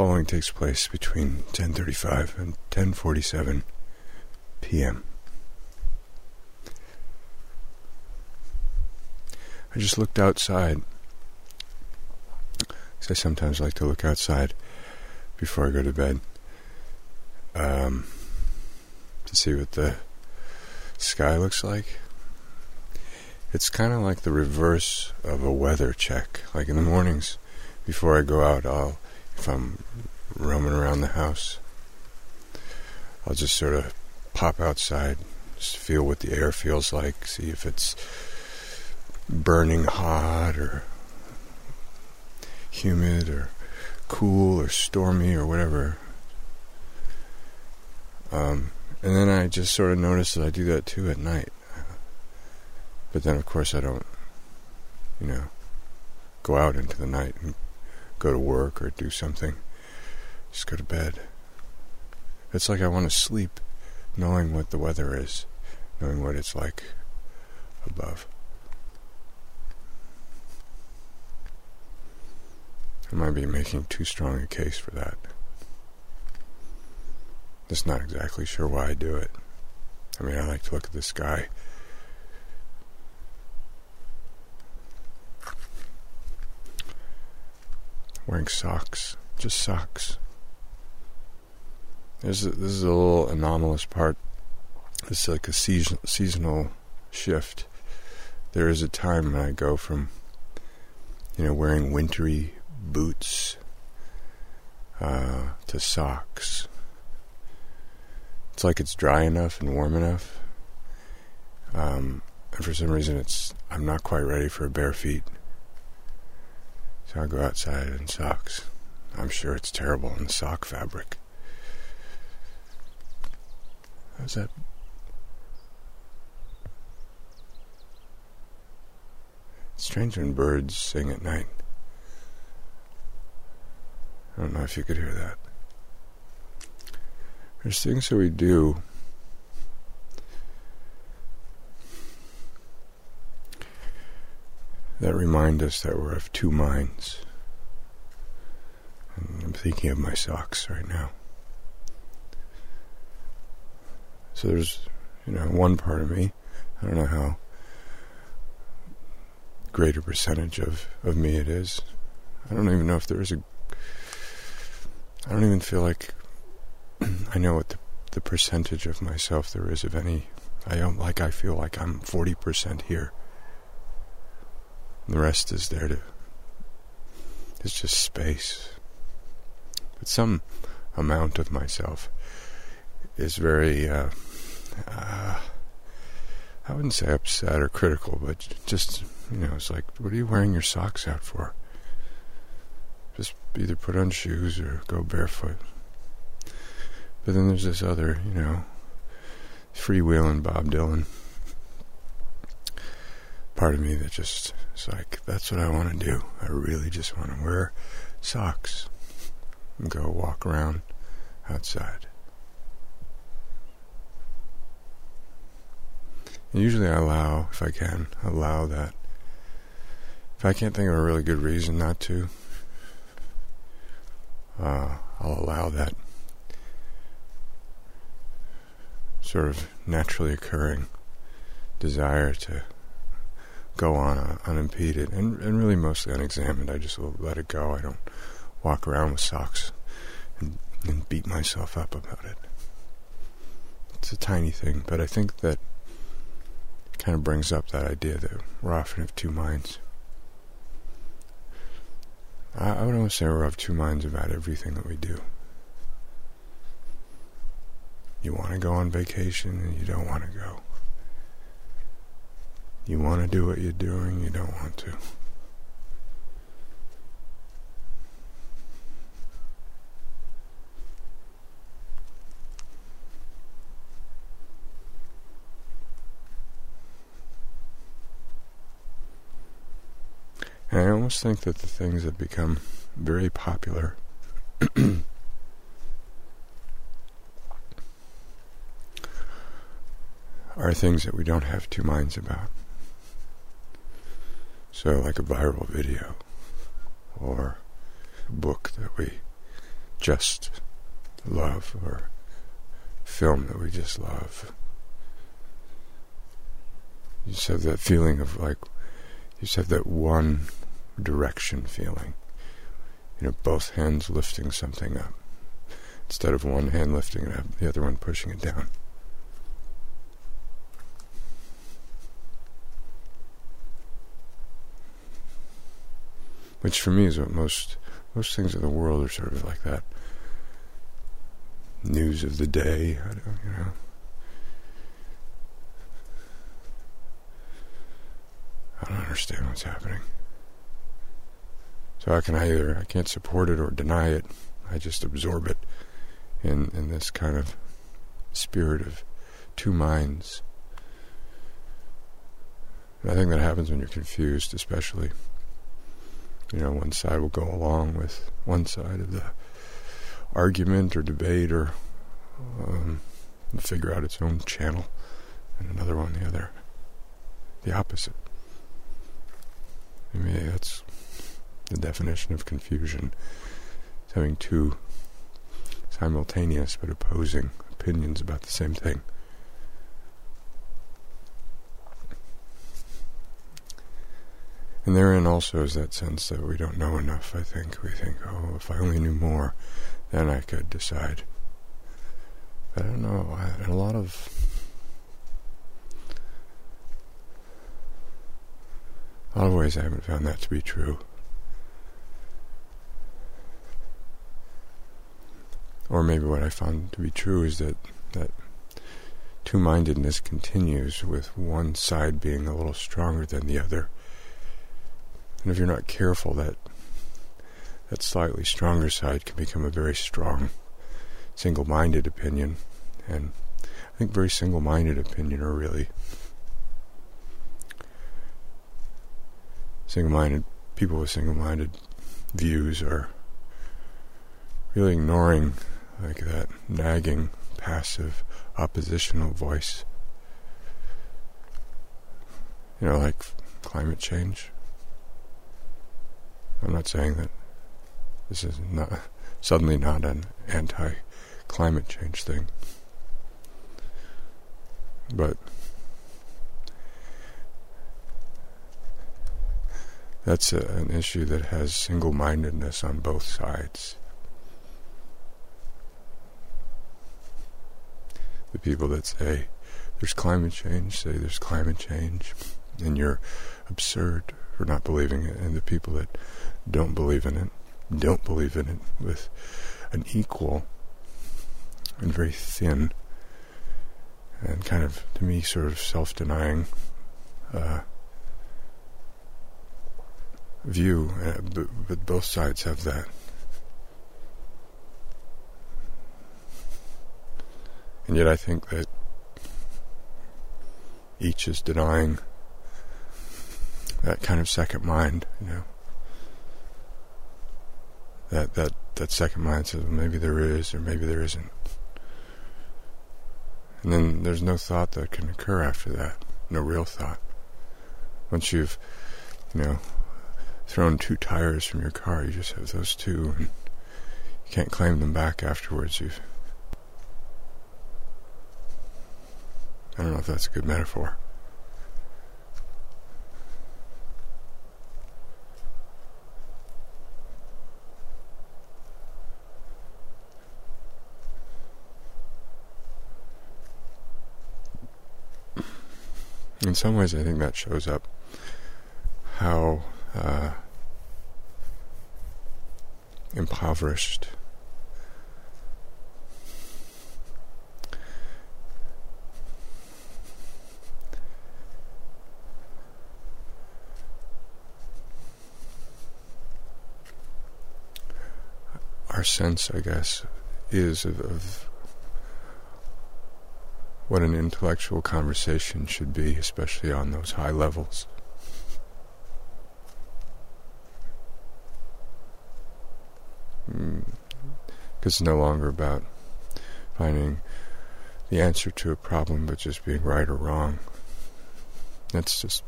following takes place between 10:35 and 10:47 p.m. I just looked outside. I sometimes like to look outside before I go to bed to see what the sky looks like. It's kind of like the reverse of a weather check. Like in the mornings before I go out, if I'm roaming around the house, I'll just sort of pop outside, just feel what the air feels like, see if it's burning hot or humid or cool or stormy or whatever. And then I just sort of notice that I do that too at night. But then of course I don't, go out into the night and go to work or do something. Just go to bed. It's like I want to sleep knowing what the weather is, knowing what it's like above. I might be making too strong a case for that. Just not exactly sure why I do it. I mean, I like to look at the sky. Wearing socks. Just socks. This is a little anomalous part. It's like a seasonal shift. There is a time when I go from, wearing wintry boots to socks. It's like it's dry enough and warm enough. And for some reason I'm not quite ready for bare feet. So I'll go outside in socks. I'm sure it's terrible in the sock fabric. How's that? It's strange when birds sing at night. I don't know if you could hear that. There's things that we do that remind us that we're of two minds. And I'm thinking of my socks right now. So there's, one part of me, I don't know how great a percentage of me it is. I don't even know if there is I don't even feel like I know what the percentage of myself there is of any. I feel like I'm 40% here. And the rest is there it's just space. But some amount of myself is very, I wouldn't say upset or critical, but just, it's like, what are you wearing your socks out for? Just either put on shoes or go barefoot. But then there's this other, freewheeling Bob Dylan part of me that just is like, that's what I want to do. I really just want to wear socks and go walk around outside. And usually I allow, if I can, that. If I can't think of a really good reason not to, I'll allow that sort of naturally occurring desire to go on unimpeded and really mostly unexamined. I just will let it go. I don't walk around with socks and beat myself up about it. It's a tiny thing, but I think that it kind of brings up that idea that we're often of two minds. I would almost say we're of two minds about everything that we do. You want to go on vacation and you don't want to go. You want to do what you're doing, you don't want to. And I almost think that the things that become very popular are things that we don't have two minds about. So like a viral video or a book that we just love, or film that we just love. You just have that feeling of like, you just have that one direction feeling. Both hands lifting something up. Instead of one hand lifting it up, the other one pushing it down. Which for me is what most things in the world are sort of like that. News of the day, I don't understand what's happening. So I can't support it or deny it. I just absorb it in this kind of spirit of two minds. And I think that happens when you're confused, especially. One side will go along with one side of the argument or debate, or figure out its own channel, and another one the other. The opposite. That's the definition of confusion. It's having two simultaneous but opposing opinions about the same thing. And therein also is that sense that we don't know enough, I think. We think, if I only knew more, then I could decide. But I don't know. In a lot of ways, I haven't found that to be true. Or maybe what I found to be true is that two-mindedness continues, with one side being a little stronger than the other. And if you're not careful, that slightly stronger side can become a very strong, single-minded opinion. And I think very single-minded opinion are really people with single-minded views are really ignoring like that nagging, passive, oppositional voice. Like climate change. I'm not saying that this is suddenly not an anti-climate change thing. But that's an issue that has single-mindedness on both sides. The people that say there's climate change say there's climate change, and you're absurd for not believing it. And the people that don't believe in it with an equal and very thin and kind of, to me, sort of self-denying view. But both sides have that. And yet I think that each is denying that kind of second mind, That second mind says, well, maybe there is, or maybe there isn't. And then there's no thought that can occur after that. No real thought. Once you've, thrown two tires from your car, you just have those two, and you can't claim them back afterwards. I don't know if that's a good metaphor. In some ways, I think that shows up how impoverished our sense, I guess, is of what an intellectual conversation should be, especially on those high levels. Because it's no longer about finding the answer to a problem, but just being right or wrong. That's just,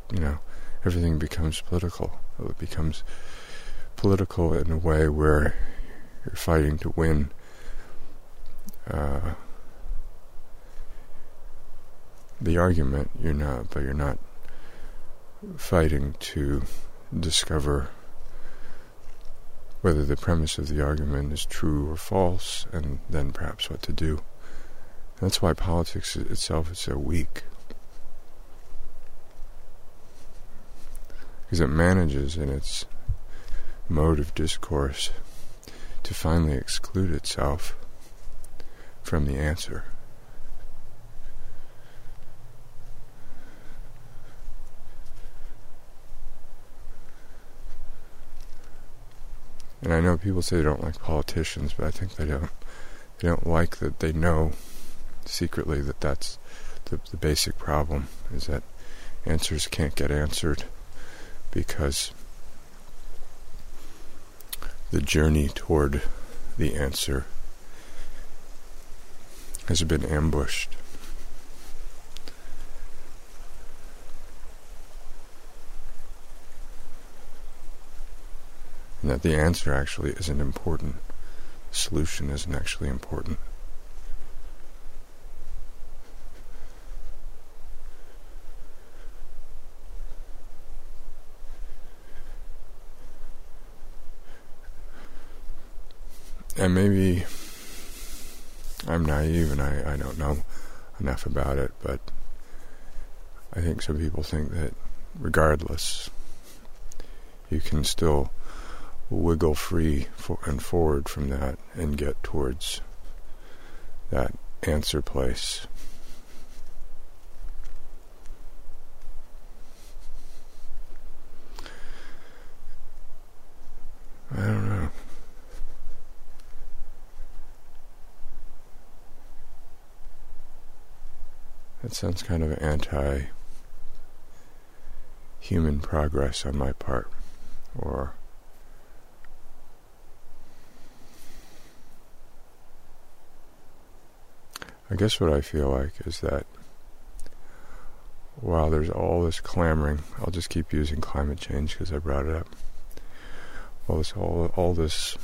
everything becomes political. It becomes political in a way where you're fighting to win. The argument, you're not fighting to discover whether the premise of the argument is true or false, and then perhaps what to do. That's why politics itself is so weak. Because it manages in its mode of discourse to finally exclude itself from the answer. And I know people say they don't like politicians, but I think they don't like that they know secretly that that's the basic problem, is that answers can't get answered because the journey toward the answer has been ambushed. And that the answer actually isn't important. The solution isn't actually important. And maybe I'm naive and I don't know enough about it, but I think some people think that regardless, you can still wiggle free and forward from that and get towards that answer place. I don't know. That sounds kind of anti-human progress on my part, or I guess what I feel like is that while there's all this clamoring, I'll just keep using climate change because I brought it up. All this,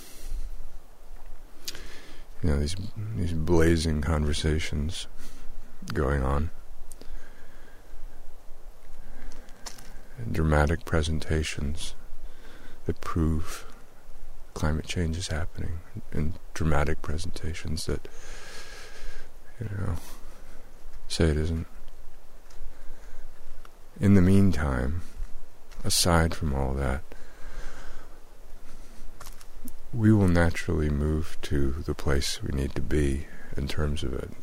these blazing conversations going on, and dramatic presentations that prove climate change is happening, and dramatic presentations that say it isn't. In the meantime, aside from all that, we will naturally move to the place we need to be in terms of it.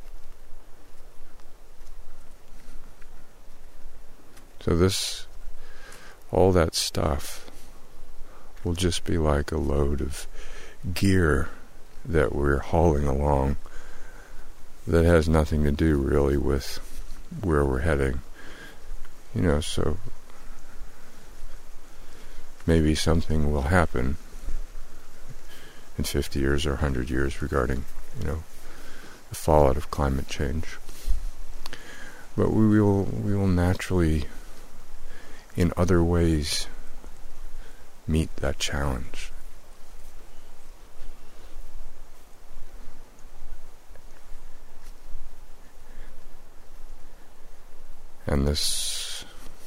So all that stuff will just be like a load of gear that we're hauling along that has nothing to do really with where we're heading. So maybe something will happen in 50 years or 100 years regarding, the fallout of climate change. But we will naturally, in other ways, meet that challenge. And this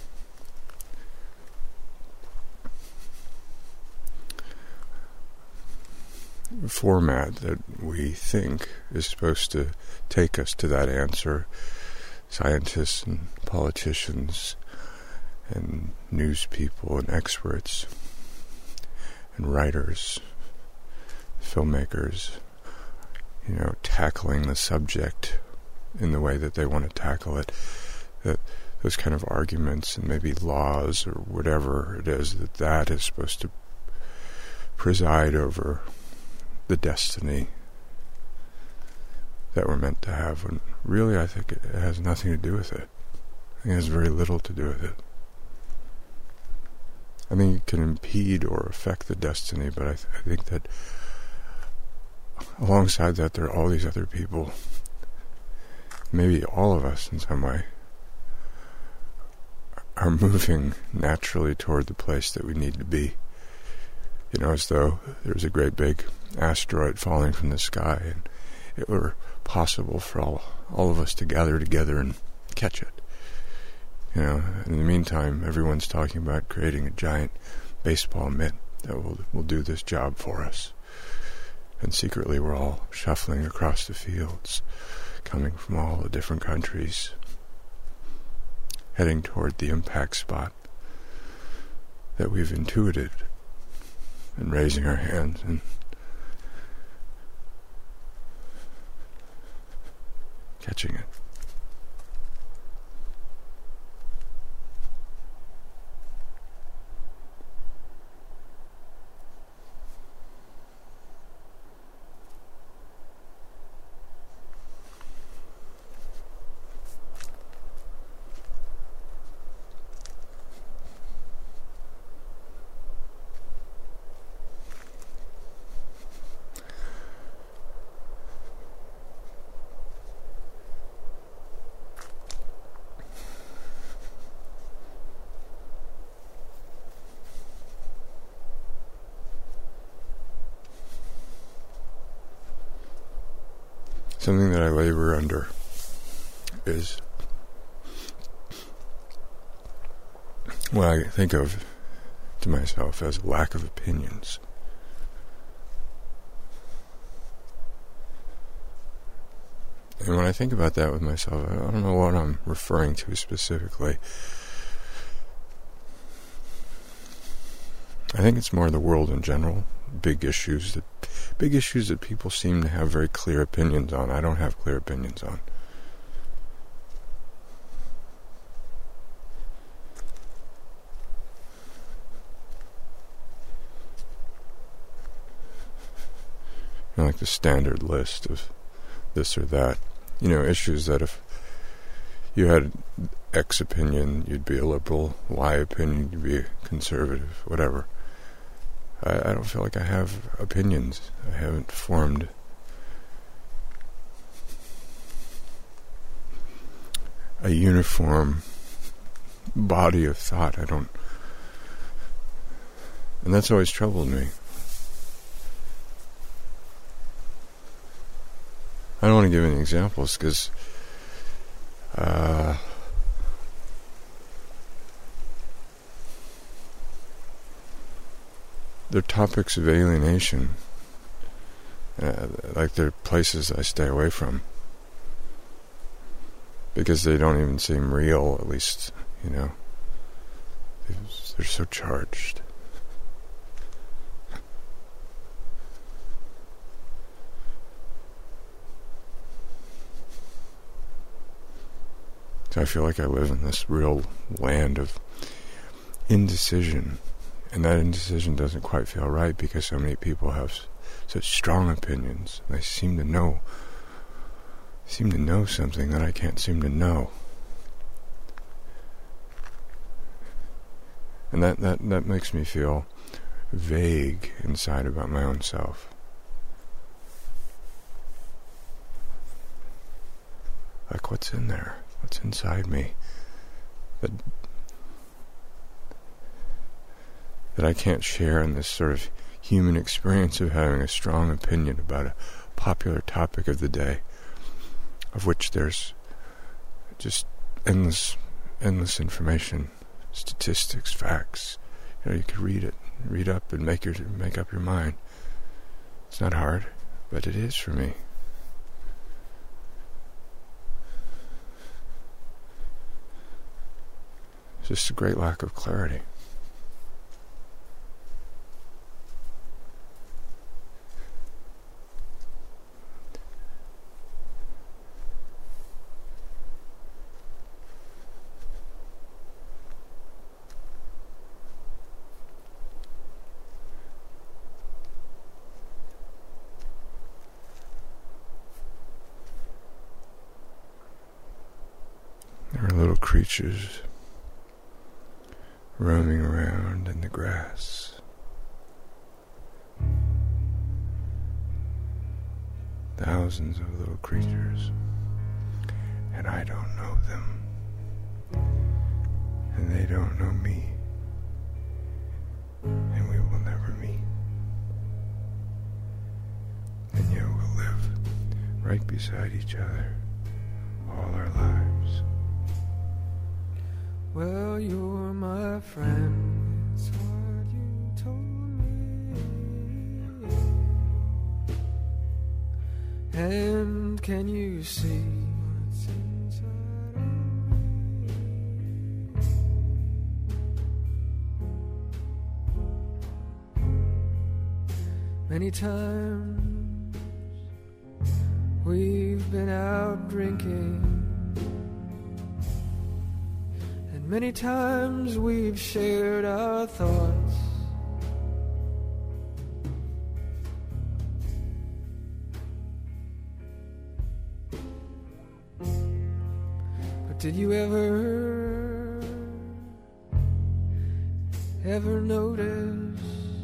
format that we think is supposed to take us to that answer, scientists and politicians and news people and experts and writers, filmmakers, tackling the subject in the way that they want to tackle it, that those kind of arguments and maybe laws or whatever it is, that is supposed to preside over the destiny that we're meant to have, when really I think it has nothing to do with it. I think it has very little to do with it. I think it can impede or affect the destiny, but I think that alongside that there are all these other people, maybe all of us in some way, are moving naturally toward the place that we need to be. As though there's a great big asteroid falling from the sky and it were possible for all of us to gather together and catch it. You know, in the meantime, everyone's talking about creating a giant baseball mitt that will do this job for us. And secretly we're all shuffling across the fields, coming from all the different countries, heading toward the impact spot that we've intuited, and raising our hands and catching it. Something that I labor under is what I think of to myself as a lack of opinions. And when I think about that with myself, I don't know what I'm referring to specifically. I think it's more the world in general, big issues that people seem to have very clear opinions on. I don't have clear opinions on. You know, like the standard list of this or that. You know, issues that if you had X opinion, you'd be a liberal, Y opinion, you'd be a conservative, whatever. I don't feel like I have opinions. I haven't formed a uniform body of thought. And that's always troubled me. I don't want to give any examples because they're topics of alienation. Like they're places I stay away from because they don't even seem real, at least, you know. They're so charged. So I feel like I live in this real land of indecision. And that indecision doesn't quite feel right because so many people have such strong opinions. They seem to know something that I can't seem to know. And that makes me feel vague inside about my own self. Like, what's in there? What's inside me? That I can't share in this sort of human experience of having a strong opinion about a popular topic of the day, of which there's just endless information, statistics, facts. You know, you could read up and make up your mind. It's not hard, but it is for me. It's just a great lack of clarity. There are little creatures roaming around in the grass. Thousands of little creatures, and I don't know them, and they don't know me, and we will never meet. right beside each other all our lives. Well, you're my friend, it's what you told me. And can you see what's inside of me? Many times we've been out drinking, and many times we've shared our thoughts. But did you ever notice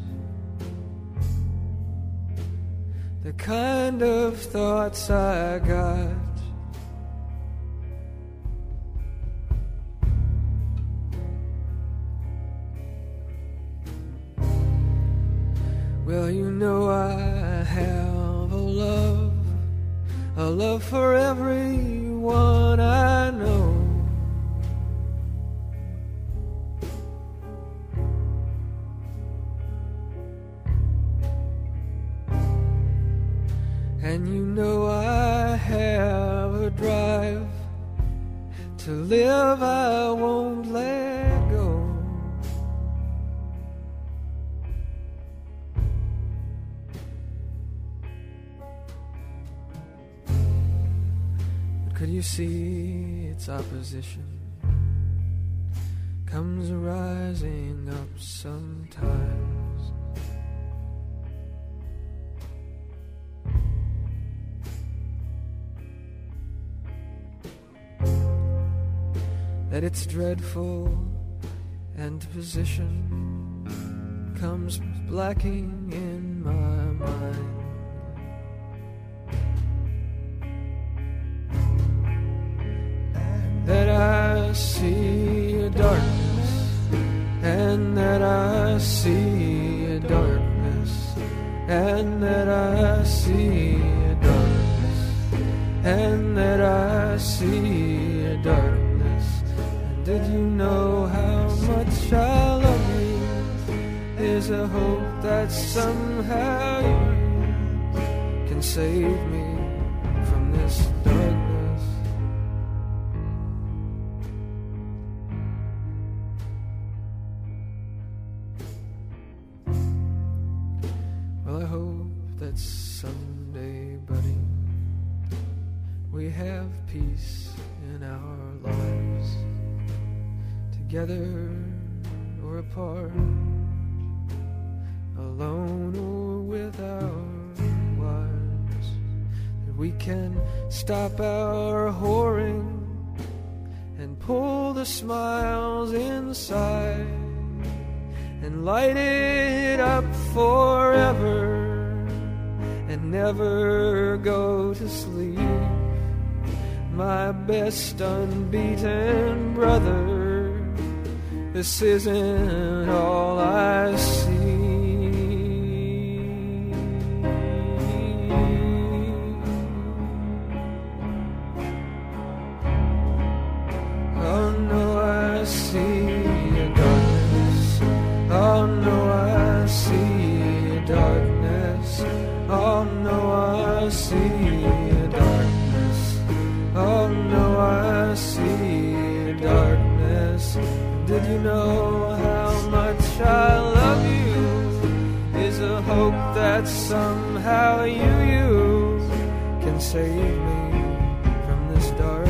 the kind of thoughts I got? Well, you know I have a love for everyone I know. And you know I have a drive to live I won't let go. But could you see its opposition comes rising up sometimes? That its dreadful antiposition comes blacking in my mind. That I see a darkness, and that I see a darkness, and that I see a darkness, and that I see a darkness. Did you know how much I love you? There's a hope that somehow you can save me from this darkness. Well, I hope that someday, buddy, we have peace in our lives. Together or apart, alone or with our wives, that we can stop our whoring and pull the smiles inside and light it up forever and never go to sleep. My best unbeaten brother, this isn't all I see. Oh no, I see a darkness. Oh no, I see a darkness. Oh no, I see a darkness. Oh no, I see a darkness. Did you know how much I love you? Is a hope that somehow you can save me from this dark